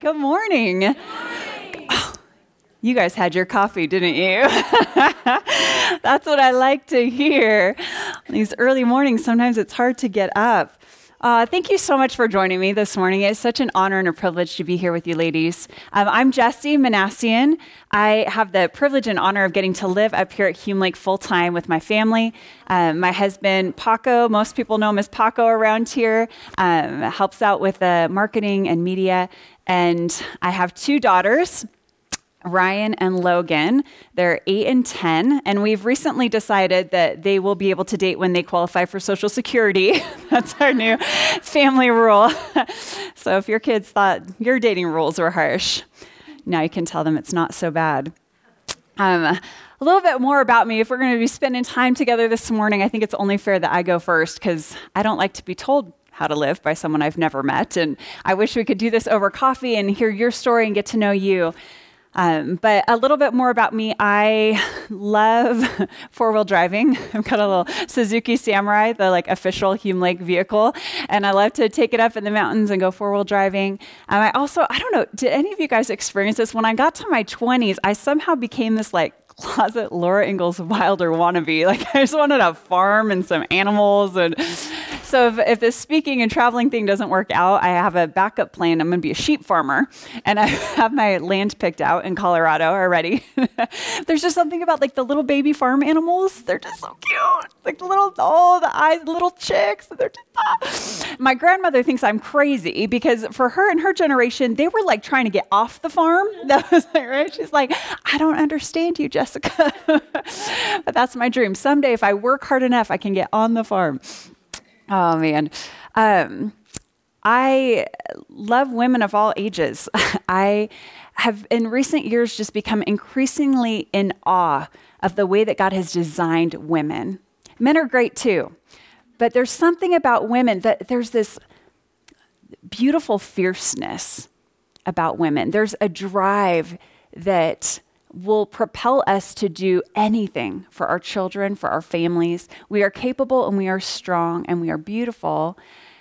Good morning. Oh, you guys had your coffee, didn't you? That's what I like to hear. These early mornings, sometimes it's hard to get up. Thank you so much for joining me this morning. It's such an honor and a privilege to be here with you ladies. I'm Jessie Manassian. I have the privilege and honor of getting to live up here at Hume Lake full-time with my family. My husband, Paco, most people know him as Paco around here, helps out with the marketing and media. And I have two daughters, Ryan and Logan. They're 8 and 10, and we've recently decided that they will be able to date when they qualify for Social Security. That's our new family rule. So if your kids thought your dating rules were harsh, now you can tell them it's not so bad. A little bit more about me. If we're going to be spending time together this morning, I think it's only fair that I go first because I don't like to be told how to live by someone I've never met. And I wish we could do this over coffee and hear your story and get to know you. But a little bit more about me. I love four-wheel driving. I've got a little Suzuki Samurai, the official Hume Lake vehicle, and I love to take it up in the mountains and go four-wheel driving. I don't know, did any of you guys experience this? When I got to my 20s, I somehow became this closet Laura Ingalls Wilder wannabe. I just wanted a farm and some animals. And so if this speaking and traveling thing doesn't work out, I have a backup plan. I'm going to be a sheep farmer. And I have my land picked out in Colorado already. There's just something about the little baby farm animals. They're just so cute. The little chicks. They're just, My grandmother thinks I'm crazy because for her and her generation, they were trying to get off the farm. That was right? She's like, I don't understand you, Jessica. But that's my dream. Someday, if I work hard enough, I can get on the farm. Oh, man. I love women of all ages. I have, in recent years, just become increasingly in awe of the way that God has designed women. Men are great, too. But there's something about women that there's this beautiful fierceness about women. There's a drive that will propel us to do anything for our children, for our families. We are capable and we are strong and we are beautiful.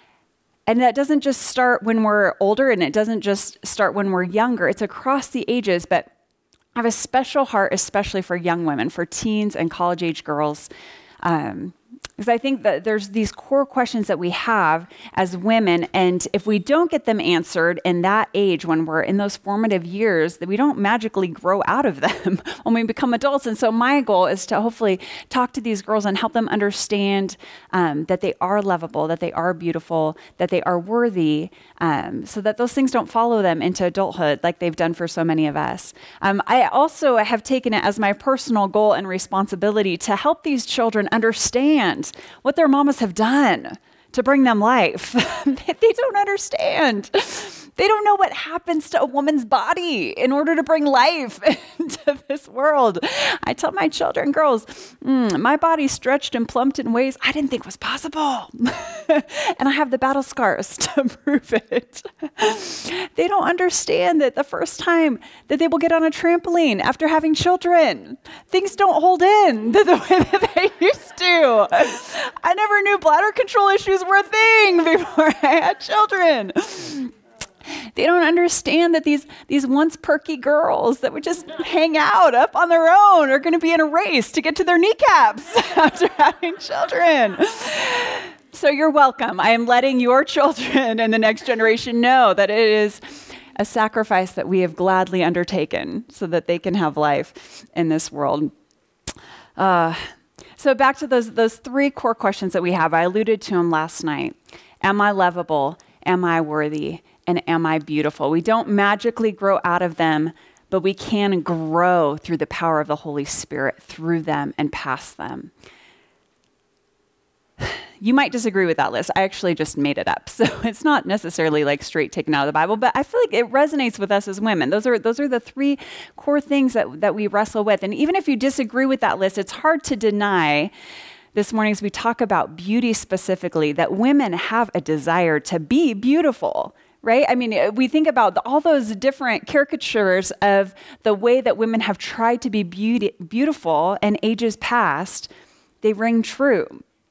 And that doesn't just start when we're older and it doesn't just start when we're younger. It's across the ages, but I have a special heart, especially for young women, for teens and college-age girls. Because I think that there's these core questions that we have as women, and if we don't get them answered in that age when we're in those formative years, that we don't magically grow out of them when we become adults. And so my goal is to hopefully talk to these girls and help them understand that they are lovable, that they are beautiful, that they are worthy, so that those things don't follow them into adulthood like they've done for so many of us. I also have taken it as my personal goal and responsibility to help these children understand what their mamas have done to bring them life. They don't understand. They don't know what happens to a woman's body in order to bring life into this world. I tell my children, girls, my body stretched and plumped in ways I didn't think was possible. And I have the battle scars to prove it. They don't understand that the first time that they will get on a trampoline after having children, things don't hold in the way that they used to. I never knew bladder control issues were a thing before I had children. They don't understand that these once perky girls that would just hang out up on their own are going to be in a race to get to their kneecaps after having children. So you're welcome. I am letting your children and the next generation know that it is a sacrifice that we have gladly undertaken so that they can have life in this world. So back to those three core questions that we have. I alluded to them last night. Am I lovable? Am I worthy? And am I beautiful? We don't magically grow out of them, but we can grow through the power of the Holy Spirit through them and past them. You might disagree with that list. I actually just made it up. So it's not necessarily straight taken out of the Bible, but I feel like it resonates with us as women. Those are the three core things that we wrestle with. And even if you disagree with that list, it's hard to deny this morning as we talk about beauty specifically, that women have a desire to be beautiful. Right? I mean, we think about all those different caricatures of the way that women have tried to be beautiful in ages past. They ring true.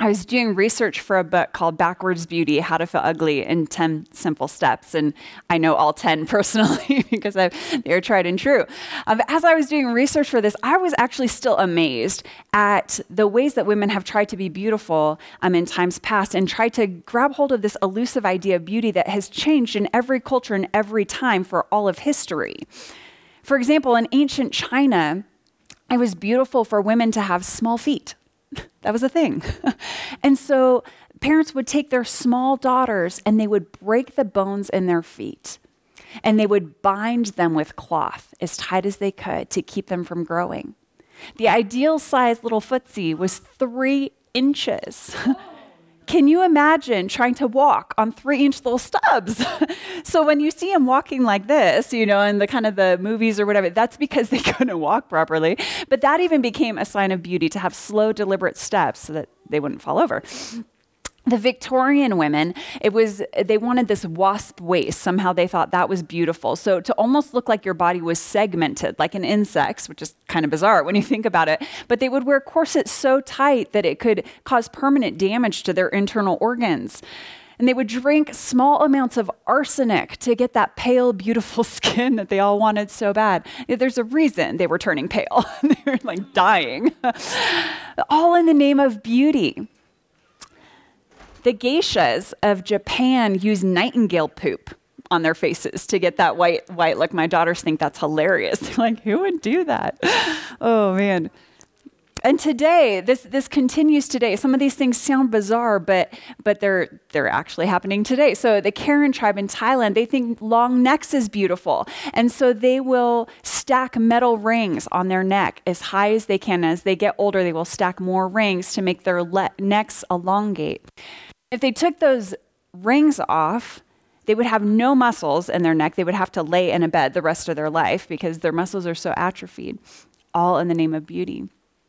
I was doing research for a book called Backwards Beauty, How to Feel Ugly in 10 Simple Steps. And I know all 10 personally because they're tried and true. As I was doing research for this, I was actually still amazed at the ways that women have tried to be beautiful in times past and tried to grab hold of this elusive idea of beauty that has changed in every culture and every time for all of history. For example, in ancient China, it was beautiful for women to have small feet. That was a thing. And so parents would take their small daughters and they would break the bones in their feet. And they would bind them with cloth as tight as they could to keep them from growing. The ideal size little footsie was 3 inches. Can you imagine trying to walk on 3-inch little stubs? So when you see them walking like this, in the kind of the movies or whatever, that's because they couldn't walk properly. But that even became a sign of beauty, to have slow, deliberate steps so that they wouldn't fall over. The Victorian women, they wanted this wasp waist. Somehow they thought that was beautiful. So to almost look like your body was segmented, like an insect's, which is kind of bizarre when you think about it. But they would wear corsets so tight that it could cause permanent damage to their internal organs. And they would drink small amounts of arsenic to get that pale, beautiful skin that they all wanted so bad. There's a reason they were turning pale. They were like dying. All in the name of beauty. The geishas of Japan use nightingale poop on their faces to get that white look. My daughters think that's hilarious. They're like, who would do that? Oh, man. And today, this continues today. Some of these things sound bizarre, but they're actually happening today. So the Karen tribe in Thailand, they think long necks is beautiful. And so they will stack metal rings on their neck as high as they can. As they get older, they will stack more rings to make their necks elongate. If they took those rings off, they would have no muscles in their neck. They would have to lay in a bed the rest of their life because their muscles are so atrophied, all in the name of beauty.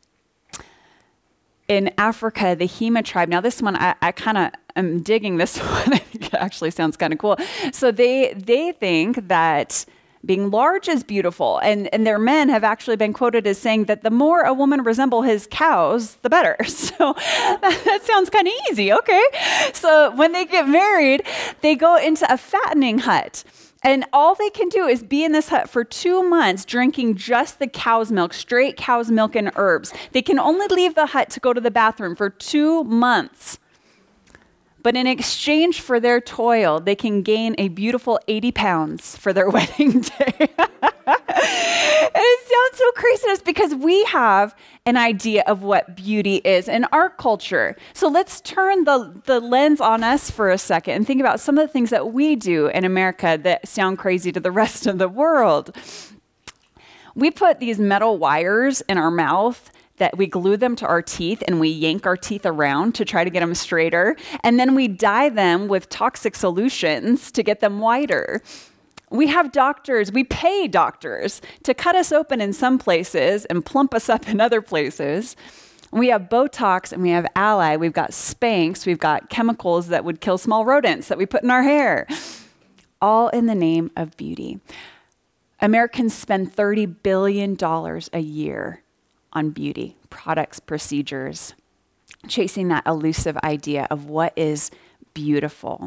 In Africa, the Hema tribe, now this one, I kind of am digging this one. I think it actually sounds kind of cool. So they think that being large is beautiful. And their men have actually been quoted as saying that the more a woman resemble his cows, the better. So that sounds kind of easy. Okay. So when they get married, they go into a fattening hut. And all they can do is be in this hut for 2 months, drinking just the cow's milk, straight cow's milk and herbs. They can only leave the hut to go to the bathroom for 2 months. But in exchange for their toil, they can gain a beautiful 80 pounds for their wedding day. And it sounds so craziness because we have an idea of what beauty is in our culture. So let's turn the lens on us for a second and think about some of the things that we do in America that sound crazy to the rest of the world. We put these metal wires in our mouth that we glue them to our teeth and we yank our teeth around to try to get them straighter. And then we dye them with toxic solutions to get them whiter. We have doctors, we pay doctors to cut us open in some places and plump us up in other places. We have Botox and we have Ally. We've got Spanx. We've got chemicals that would kill small rodents that we put in our hair. All in the name of beauty. Americans spend $30 billion a year on beauty, products, procedures, chasing that elusive idea of what is beautiful.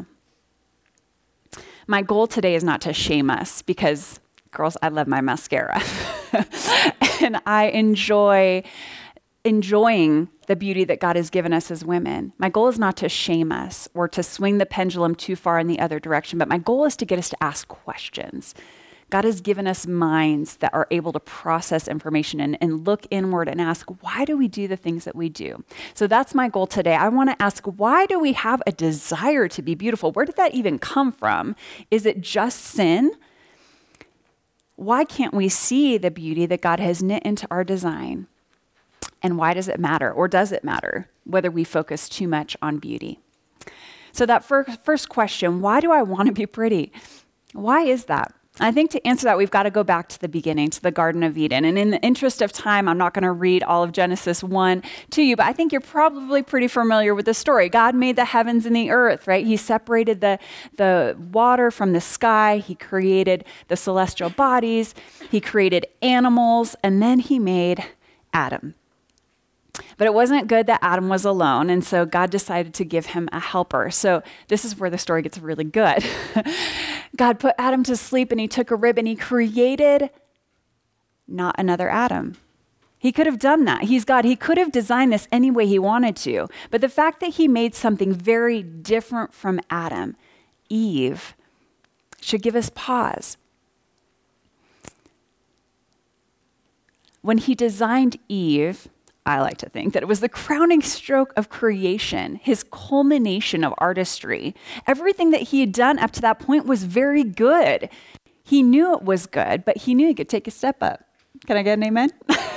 My goal today is not to shame us because, girls, I love my mascara. And I enjoying the beauty that God has given us as women. My goal is not to shame us or to swing the pendulum too far in the other direction, but my goal is to get us to ask questions. God has given us minds that are able to process information and look inward and ask, why do we do the things that we do? So that's my goal today. I want to ask, why do we have a desire to be beautiful? Where did that even come from? Is it just sin? Why can't we see the beauty that God has knit into our design? And why does it matter? Or does it matter whether we focus too much on beauty? So that first question, why do I want to be pretty? Why is that? I think to answer that, we've got to go back to the beginning, to the Garden of Eden. And in the interest of time, I'm not going to read all of Genesis 1 to you, but I think you're probably pretty familiar with the story. God made the heavens and the earth, right? He separated the water from the sky. He created the celestial bodies. He created animals. And then he made Adam. But it wasn't good that Adam was alone, and so God decided to give him a helper. So this is where the story gets really good. God put Adam to sleep, and he took a rib, and he created not another Adam. He could have done that. He's God. He could have designed this any way he wanted to. But the fact that he made something very different from Adam, Eve, should give us pause. When he designed Eve, I like to think that it was the crowning stroke of creation, his culmination of artistry. Everything that he had done up to that point was very good. He knew it was good, but he knew he could take a step up. Can I get an amen?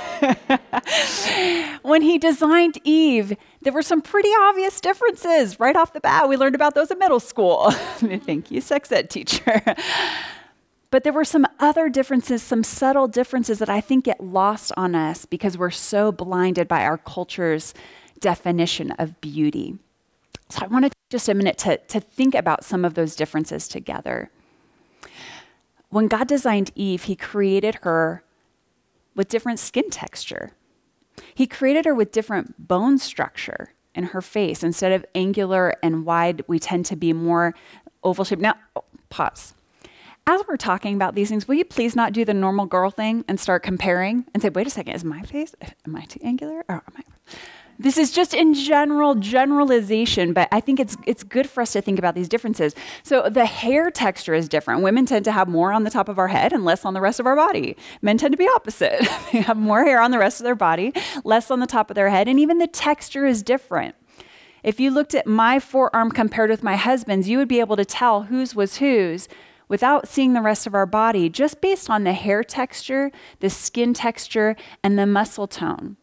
When he designed Eve, there were some pretty obvious differences right off the bat. We learned about those in middle school. Thank you, sex ed teacher. But there were some other differences, some subtle differences that I think get lost on us because we're so blinded by our culture's definition of beauty. So I want to take just a minute to think about some of those differences together. When God designed Eve, he created her with different skin texture. He created her with different bone structure in her face. Instead of angular and wide, we tend to be more oval shaped. Now, pause. As we're talking about these things, will you please not do the normal girl thing and start comparing and say, wait a second, is my face, am I too angular? Or am I? This is just in generalization, but I think it's good for us to think about these differences. So the hair texture is different. Women tend to have more on the top of our head and less on the rest of our body. Men tend to be opposite. They have more hair on the rest of their body, less on the top of their head, and even the texture is different. If you looked at my forearm compared with my husband's, you would be able to tell whose was whose without seeing the rest of our body, just based on the hair texture, the skin texture, and the muscle tone.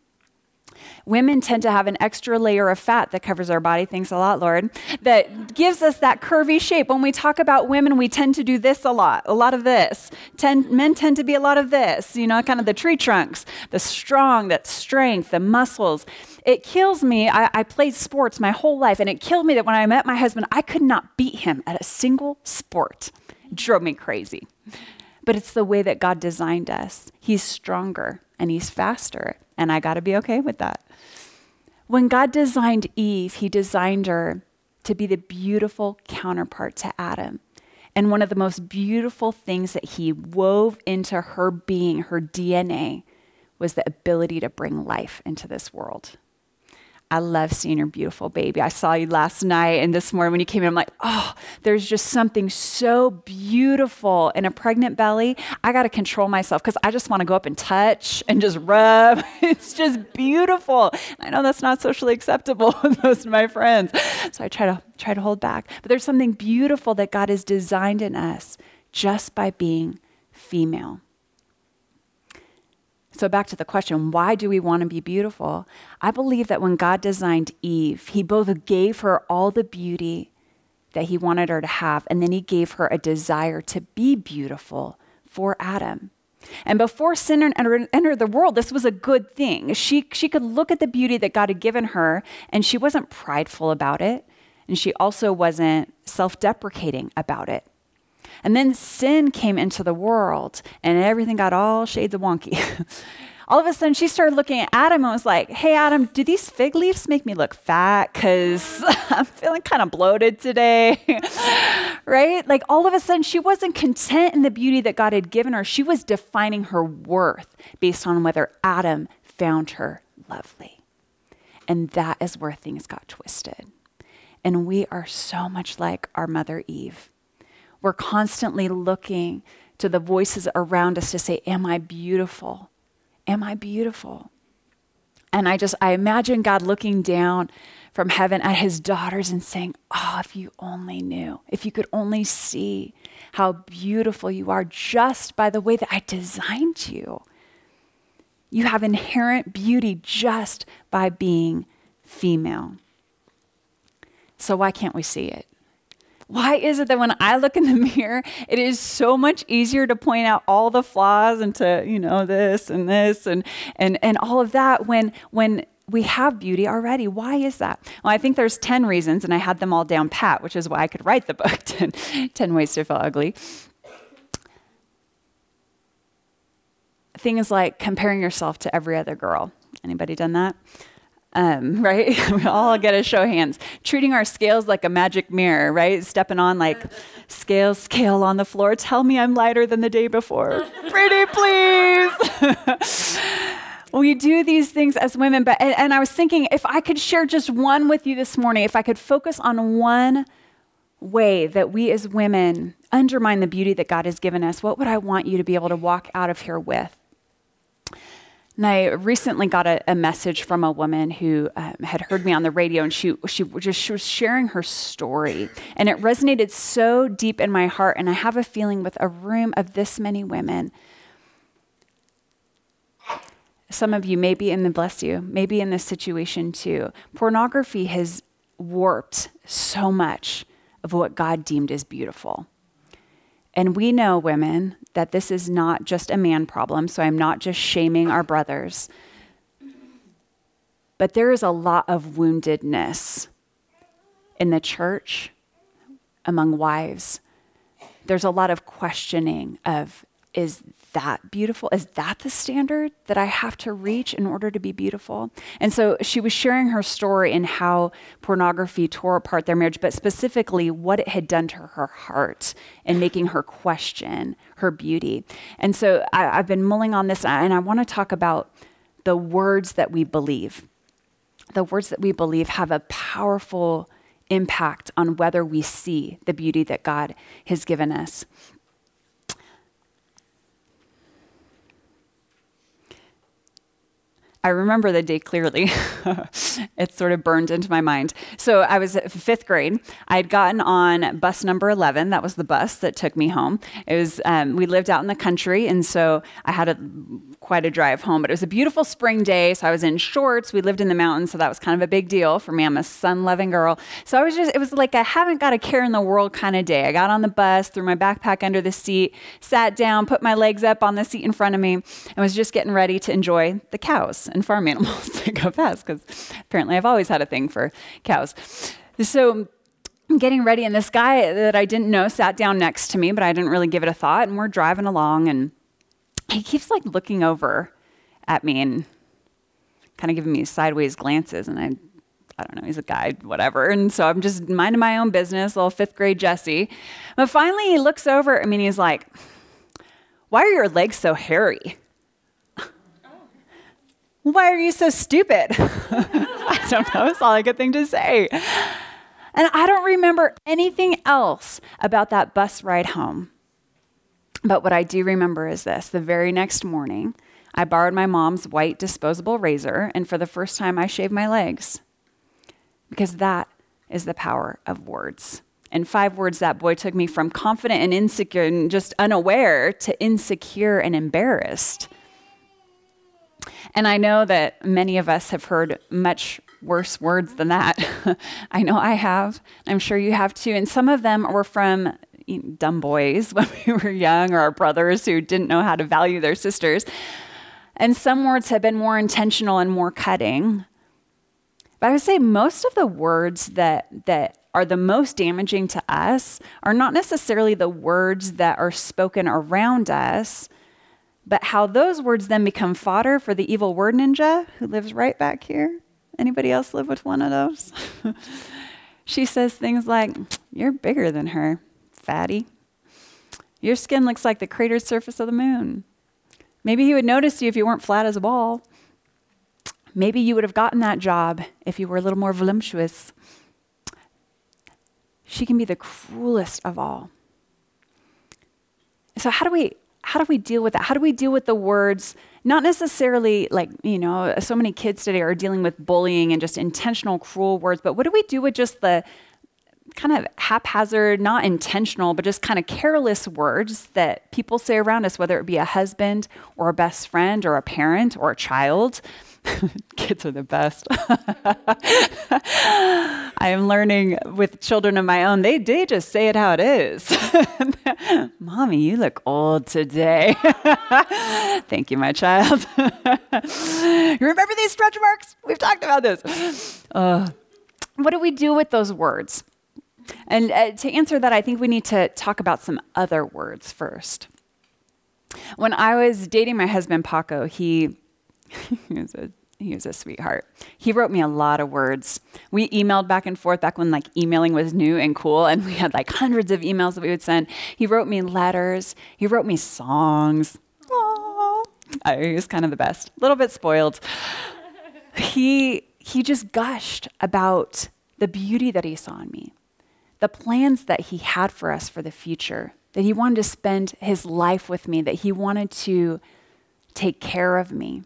Women tend to have an extra layer of fat that covers our body, thanks a lot, Lord, that gives us that curvy shape. When we talk about women, we tend to do this a lot of this. Men tend to be a lot of this, kind of the tree trunks, the strong, that strength, the muscles. It kills me. I played sports my whole life, and it killed me that when I met my husband, I could not beat him at a single sport. It drove me crazy. But it's the way that God designed us. He's stronger and he's faster. And I got to be okay with that. When God designed Eve, he designed her to be the beautiful counterpart to Adam. And one of the most beautiful things that he wove into her being, her DNA, was the ability to bring life into this world. I love seeing your beautiful baby. I saw you last night and this morning when you came in, I'm like, oh, there's just something so beautiful in a pregnant belly. I got to control myself because I just want to go up and touch and just rub. It's just beautiful. I know that's not socially acceptable with most of my friends. So I try to hold back. But there's something beautiful that God has designed in us just by being female. So back to the question, why do we want to be beautiful? I believe that when God designed Eve, he both gave her all the beauty that he wanted her to have, and then he gave her a desire to be beautiful for Adam. And before sin entered the world, this was a good thing. She could look at the beauty that God had given her, and she wasn't prideful about it, and she also wasn't self-deprecating about it. And then sin came into the world and everything got all shades of wonky. All of a sudden she started looking at Adam and was like, hey, Adam, do these fig leaves make me look fat? Because I'm feeling kind of bloated today, right? Like all of a sudden she wasn't content in the beauty that God had given her. She was defining her worth based on whether Adam found her lovely. And that is where things got twisted. And we are so much like our mother Eve. We're constantly looking to the voices around us to say, am I beautiful? Am I beautiful? And I imagine God looking down from heaven at his daughters and saying, oh, if you only knew, if you could only see how beautiful you are just by the way that I designed you. You have inherent beauty just by being female. So why can't we see it? Why is it that when I look in the mirror, it is so much easier to point out all the flaws and to, this and all of that when we have beauty already? Why is that? Well, I think there's 10 reasons, and I had them all down pat, which is why I could write the book, 10 Ways to Feel Ugly. Things like comparing yourself to every other girl. Anybody done that? right? We all get a show of hands. Treating our scales like a magic mirror, right? Stepping on like scale on the floor. Tell me I'm lighter than the day before. Pretty please. We do these things as women, and I was thinking if I could share just one with you this morning, if I could focus on one way that we as women undermine the beauty that God has given us, what would I want you to be able to walk out of here with? And I recently got a message from a woman who had heard me on the radio, and she was sharing her story. And it resonated so deep in my heart, and I have a feeling with a room of this many women, some of you may be in the, bless you, maybe in this situation too. Pornography has warped so much of what God deemed as beautiful. And we know, women, that this is not just a man problem, so I'm not just shaming our brothers. But there is a lot of woundedness in the church, among wives. There's a lot of questioning of, is that beautiful? Is that the standard that I have to reach in order to be beautiful? And so she was sharing her story and how pornography tore apart their marriage, but specifically what it had done to her heart and making her question her beauty. And so I've been mulling on this, and I want to talk about the words that we believe. The words that we believe have a powerful impact on whether we see the beauty that God has given us. I remember the day clearly. It's sort of burned into my mind. So I was at fifth grade. I had gotten on bus number 11. That was the bus that took me home. It was we lived out in the country, and so I had quite a drive home. But it was a beautiful spring day, so I was in shorts. We lived in the mountains, so that was kind of a big deal for me. I'm a sun-loving girl. So it was like I haven't got a care in the world kind of day. I got on the bus, threw my backpack under the seat, sat down, put my legs up on the seat in front of me, and was just getting ready to enjoy the cows and farm animals that go past, because apparently I've always had a thing for cows. So I'm getting ready, and this guy that I didn't know sat down next to me, but I didn't really give it a thought, and we're driving along, and he keeps like looking over at me and kind of giving me sideways glances, and I don't know, he's a guy, whatever. And so I'm just minding my own business, little fifth grade Jessie. But finally he looks over at me and he's like, "Why are your legs so hairy? Why are you so stupid?" I don't know. It's all I could think to say. And I don't remember anything else about that bus ride home. But what I do remember is this. The very next morning, I borrowed my mom's white disposable razor, and for the first time, I shaved my legs. Because that is the power of words. In 5 words, that boy took me from confident and insecure and just unaware to insecure and embarrassed. And I know that many of us have heard much worse words than that. I know I have. I'm sure you have too. And some of them were from dumb boys when we were young, or our brothers who didn't know how to value their sisters. And some words have been more intentional and more cutting. But I would say most of the words that are the most damaging to us are not necessarily the words that are spoken around us, but how those words then become fodder for the evil word ninja who lives right back here. Anybody else live with one of those? She says things like, "You're bigger than her, fatty. Your skin looks like the cratered surface of the moon. Maybe he would notice you if you weren't flat as a ball. Maybe you would have gotten that job if you were a little more voluptuous." She can be the cruelest of all. So how do we deal with that? How do we deal with the words, not necessarily like, so many kids today are dealing with bullying and just intentional cruel words, but what do we do with just the kind of haphazard, not intentional, but just kind of careless words that people say around us, whether it be a husband or a best friend or a parent or a child? Kids are the best. I am learning with children of my own, they just say it how it is. "Mommy, you look old today." Thank you, my child. You remember these stretch marks? We've talked about this. What do we do with those words? And to answer that, I think we need to talk about some other words first. When I was dating my husband, Paco, he was a He was a sweetheart. He wrote me a lot of words. We emailed back and forth back when emailing was new and cool, and we had hundreds of emails that we would send. He wrote me letters. He wrote me songs. Aww. He was kind of the best. A little bit spoiled. He just gushed about the beauty that he saw in me, the plans that he had for us for the future, that he wanted to spend his life with me, that he wanted to take care of me.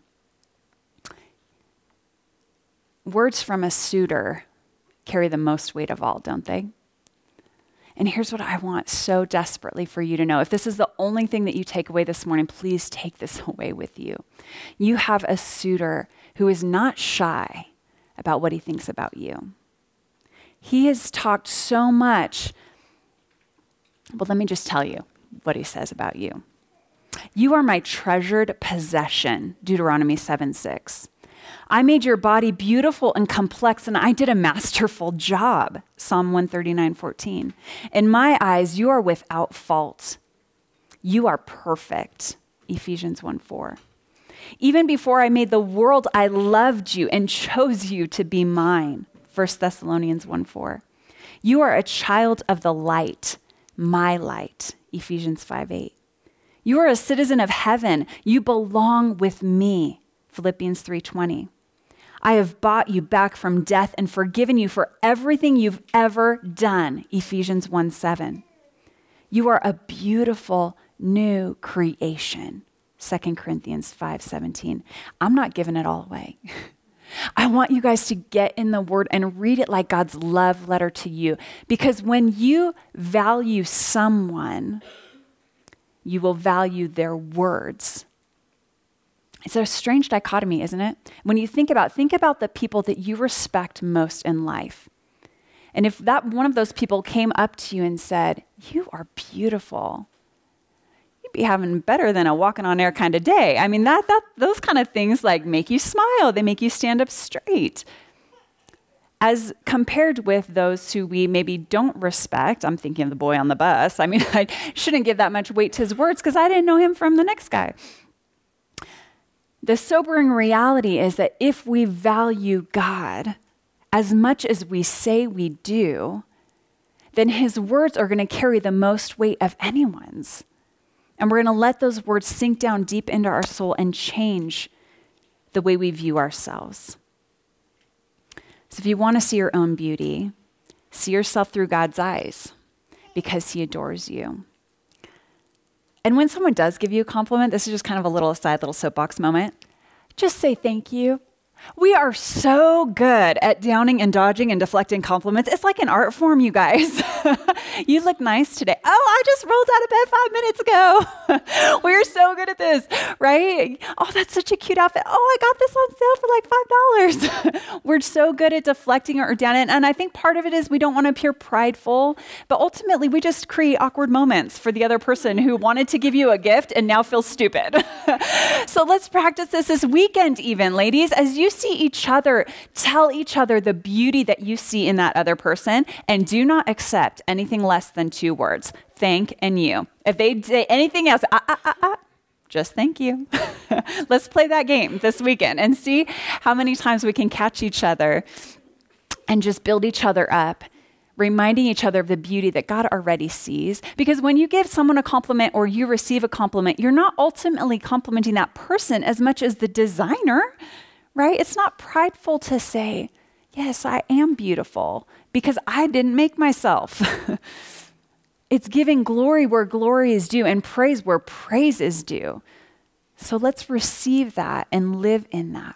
Words from a suitor carry the most weight of all, don't they? And here's what I want so desperately for you to know. If this is the only thing that you take away this morning, please take this away with you. You have a suitor who is not shy about what he thinks about you. He has talked so much. Well, let me just tell you what he says about you. You are my treasured possession, Deuteronomy 7:6. I made your body beautiful and complex, and I did a masterful job, Psalm 139:14. In my eyes, you are without fault. You are perfect, Ephesians 1:4. Even before I made the world, I loved you and chose you to be mine, 1 Thessalonians 1:4. You are a child of the light, my light, Ephesians 5:8. You are a citizen of heaven. You belong with me, Philippians 3:20. I have bought you back from death and forgiven you for everything you've ever done, Ephesians 1:7. You are a beautiful new creation, 2 Corinthians 5:17. I'm not giving it all away. I want you guys to get in the Word and read it like God's love letter to you. Because when you value someone, you will value their words. It's a strange dichotomy, isn't it? When you think about the people that you respect most in life. And if that one of those people came up to you and said, "You are beautiful," you'd be having better than a walking on air kind of day. I mean, those kind of things make you smile. They make you stand up straight. As compared with those who we maybe don't respect, I'm thinking of the boy on the bus. I mean, I shouldn't give that much weight to his words because I didn't know him from the next guy. The sobering reality is that if we value God as much as we say we do, then his words are going to carry the most weight of anyone's. And we're going to let those words sink down deep into our soul and change the way we view ourselves. So if you want to see your own beauty, see yourself through God's eyes because he adores you. And when someone does give you a compliment, this is just kind of a little aside, little soapbox moment, just say thank you. We are so good at downing and dodging and deflecting compliments. It's like an art form, you guys. You look nice today. Oh, I just rolled out of bed 5 minutes ago. We're so good at this, right? Oh, that's such a cute outfit. Oh, I got this on sale for $5. We're so good at deflecting or downing. And I think part of it is we don't want to appear prideful, but ultimately we just create awkward moments for the other person who wanted to give you a gift and now feels stupid. So let's practice this weekend even, ladies, as you see each other, tell each other the beauty that you see in that other person, and do not accept anything less than 2 words, thank and you. If they say anything else, just thank you. Let's play that game this weekend and see how many times we can catch each other and just build each other up, reminding each other of the beauty that God already sees. Because when you give someone a compliment or you receive a compliment, you're not ultimately complimenting that person as much as the designer, right? It's not prideful to say, yes, I am beautiful because I didn't make myself. It's giving glory where glory is due and praise where praise is due. So let's receive that and live in that.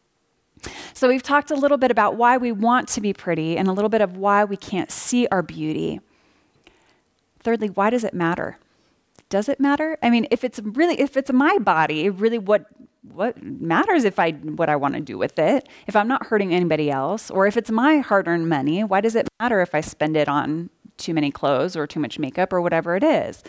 So we've talked a little bit about why we want to be pretty and a little bit of why we can't see our beauty. Thirdly, why does it matter? Does it matter? I mean, if it's my body, really what matters what I want to do with it? If I'm not hurting anybody else, or if it's my hard-earned money, why does it matter if I spend it on too many clothes or too much makeup or whatever it is?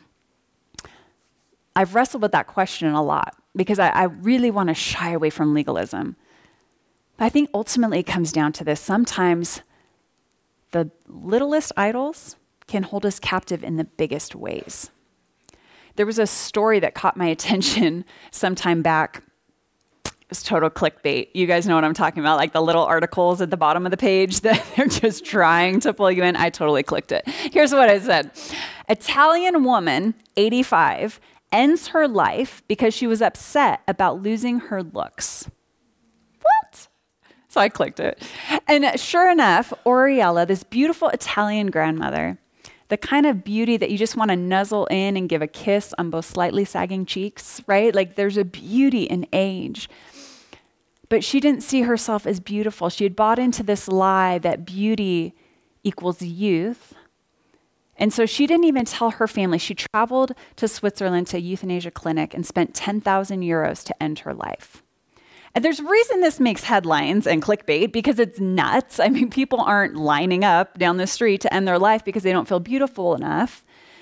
I've wrestled with that question a lot because I really want to shy away from legalism. But I think ultimately it comes down to this. Sometimes the littlest idols can hold us captive in the biggest ways. There was a story that caught my attention some time back. It's total clickbait. You guys know what I'm talking about, like the little articles at the bottom of the page that they're just trying to pull you in. I totally clicked it. Here's what it said. Italian woman, 85, ends her life because she was upset about losing her looks. What? So I clicked it. And sure enough, Oriella, this beautiful Italian grandmother, the kind of beauty that you just want to nuzzle in and give a kiss on both slightly sagging cheeks, right? Like there's a beauty in age. But she didn't see herself as beautiful. She had bought into this lie that beauty equals youth. And so she didn't even tell her family. She traveled to Switzerland to a euthanasia clinic and spent 10,000 euros to end her life. And there's a reason this makes headlines and clickbait, because it's nuts. I mean, people aren't lining up down the street to end their life because they don't feel beautiful enough.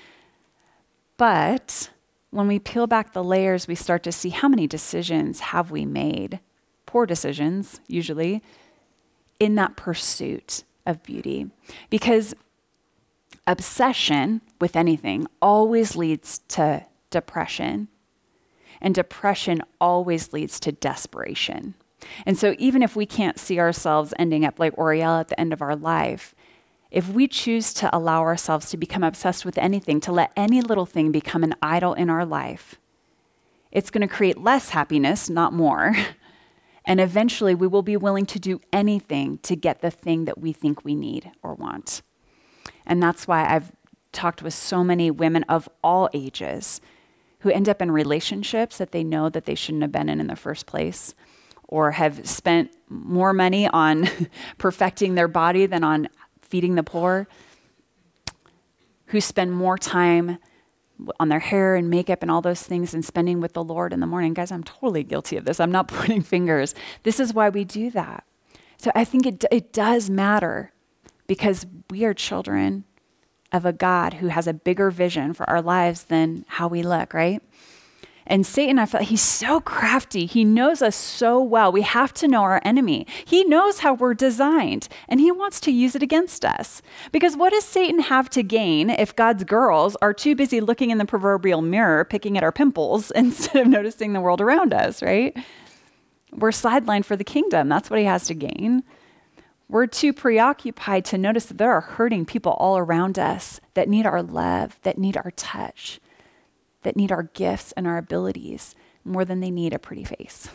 But when we peel back the layers, we start to see how many decisions have we made, poor decisions usually, in that pursuit of beauty. Because obsession with anything always leads to depression. And depression always leads to desperation. And so even if we can't see ourselves ending up like Oriella at the end of our life, if we choose to allow ourselves to become obsessed with anything, to let any little thing become an idol in our life, it's going to create less happiness, not more. And eventually we will be willing to do anything to get the thing that we think we need or want. And that's why I've talked with so many women of all ages who end up in relationships that they know that they shouldn't have been in the first place, or have spent more money on perfecting their body than on feeding the poor, who spend more time on their hair and makeup and all those things than spending with the Lord in the morning. Guys, I'm totally guilty of this. I'm not pointing fingers. This is why we do that. So I think it does matter, because we are children of a God who has a bigger vision for our lives than how we look, right? And Satan, I feel he's so crafty. He knows us so well. We have to know our enemy. He knows how we're designed, and he wants to use it against us. Because what does Satan have to gain if God's girls are too busy looking in the proverbial mirror, picking at our pimples instead of noticing the world around us, right? We're sidelined for the kingdom. That's what he has to gain. We're too preoccupied to notice that there are hurting people all around us that need our love, that need our touch, that need our gifts and our abilities more than they need a pretty face.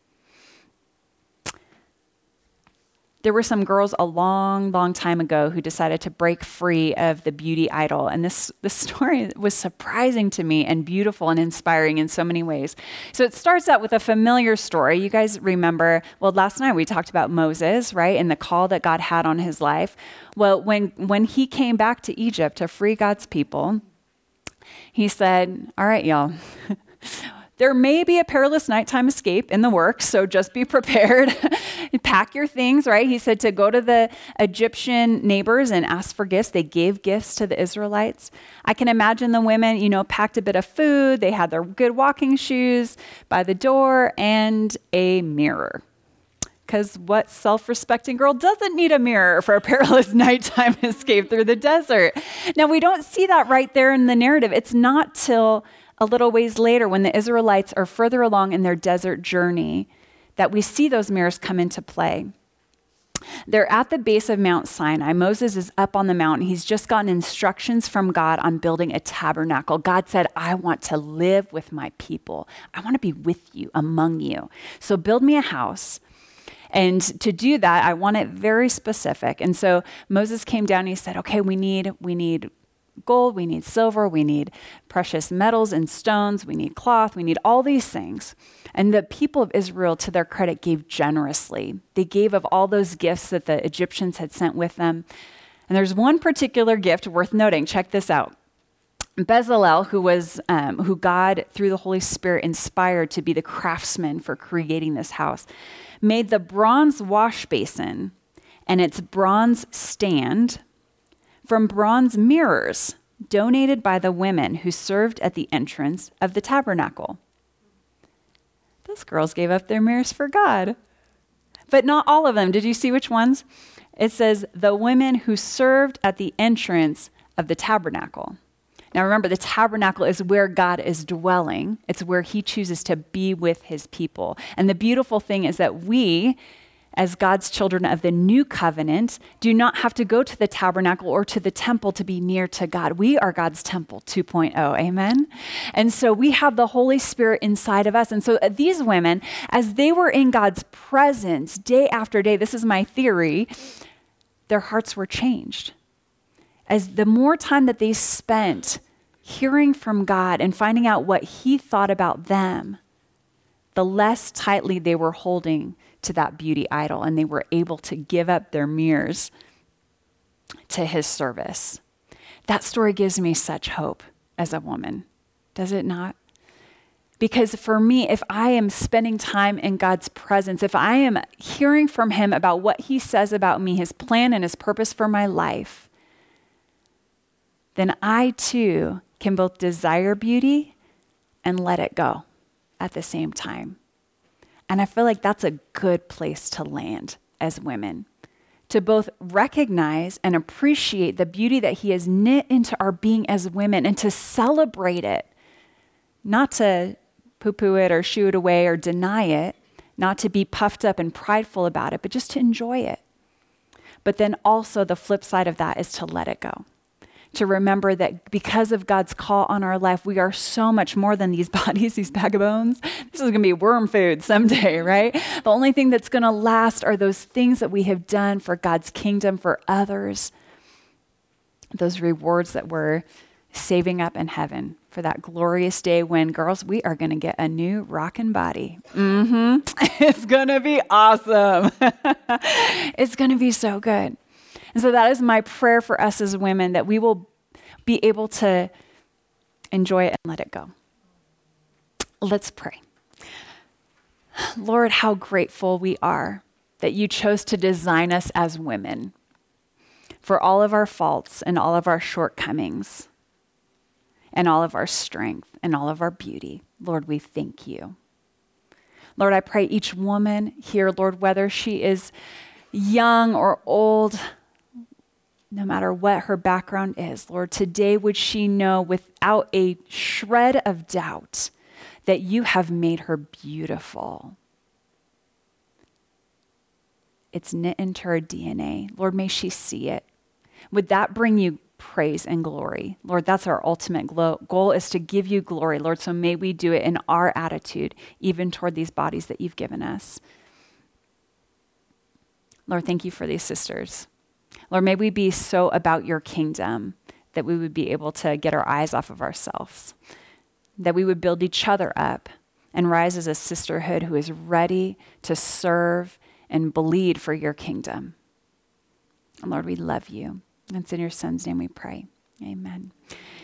There were some girls a long, long time ago who decided to break free of the beauty idol. And this story was surprising to me and beautiful and inspiring in so many ways. So it starts out with a familiar story. You guys remember, well, last night we talked about Moses, right? And the call that God had on his life. Well, when he came back to Egypt to free God's people, he said, all right, y'all, there may be a perilous nighttime escape in the works, so just be prepared. Pack your things, right? He said to go to the Egyptian neighbors and ask for gifts. They gave gifts to the Israelites. I can imagine the women, packed a bit of food. They had their good walking shoes by the door and a mirror. Because what self-respecting girl doesn't need a mirror for a perilous nighttime escape through the desert? Now, we don't see that right there in the narrative. It's not till a little ways later, when the Israelites are further along in their desert journey, that we see those mirrors come into play. They're at the base of Mount Sinai. Moses is up on the mountain. He's just gotten instructions from God on building a tabernacle. God said, I want to live with my people. I want to be with you, among you. So build me a house. And to do that, I want it very specific. And so Moses came down and he said, okay, we need gold, we need silver, we need precious metals and stones, we need cloth, we need all these things. And the people of Israel, to their credit, gave generously. They gave of all those gifts that the Egyptians had sent with them. And there's one particular gift worth noting. Check this out. Bezalel, who God, through the Holy Spirit, inspired to be the craftsman for creating this house, made the bronze wash basin and its bronze stand from bronze mirrors donated by the women who served at the entrance of the tabernacle. Those girls gave up their mirrors for God. But not all of them. Did you see which ones? It says the women who served at the entrance of the tabernacle. Now remember, the tabernacle is where God is dwelling. It's where he chooses to be with his people. And the beautiful thing is that we, as God's children of the new covenant, do not have to go to the tabernacle or to the temple to be near to God. We are God's temple 2.0, amen? And so we have the Holy Spirit inside of us. And so these women, as they were in God's presence day after day, this is my theory, their hearts were changed. As the more time that they spent hearing from God and finding out what he thought about them, the less tightly they were holding to that beauty idol, and they were able to give up their mirrors to his service. That story gives me such hope as a woman, does it not? Because for me, if I am spending time in God's presence, if I am hearing from him about what he says about me, his plan and his purpose for my life, then I too can both desire beauty and let it go at the same time. And I feel like that's a good place to land as women, to both recognize and appreciate the beauty that he has knit into our being as women and to celebrate it, not to poo-poo it or shoo it away or deny it, not to be puffed up and prideful about it, but just to enjoy it. But then also the flip side of that is to let it go. To remember that because of God's call on our life, we are so much more than these bodies, these bag of bones. This is going to be worm food someday, right? The only thing that's going to last are those things that we have done for God's kingdom, for others. Those rewards that we're saving up in heaven for that glorious day when, girls, we are going to get a new rockin' body. It's going to be awesome. It's going to be so good. And so that is my prayer for us as women, that we will be able to enjoy it and let it go. Let's pray. Lord, how grateful we are that you chose to design us as women for all of our faults and all of our shortcomings and all of our strength and all of our beauty. Lord, we thank you. Lord, I pray each woman here, Lord, whether she is young or old, no matter what her background is, Lord, today would she know without a shred of doubt that you have made her beautiful. It's knit into her DNA. Lord, may she see it. Would that bring you praise and glory? Lord, that's our ultimate goal, is to give you glory, Lord. So may we do it in our attitude, even toward these bodies that you've given us. Lord, thank you for these sisters. Lord, may we be so about your kingdom that we would be able to get our eyes off of ourselves, that we would build each other up and rise as a sisterhood who is ready to serve and bleed for your kingdom. And Lord, we love you. It's in your son's name we pray. Amen.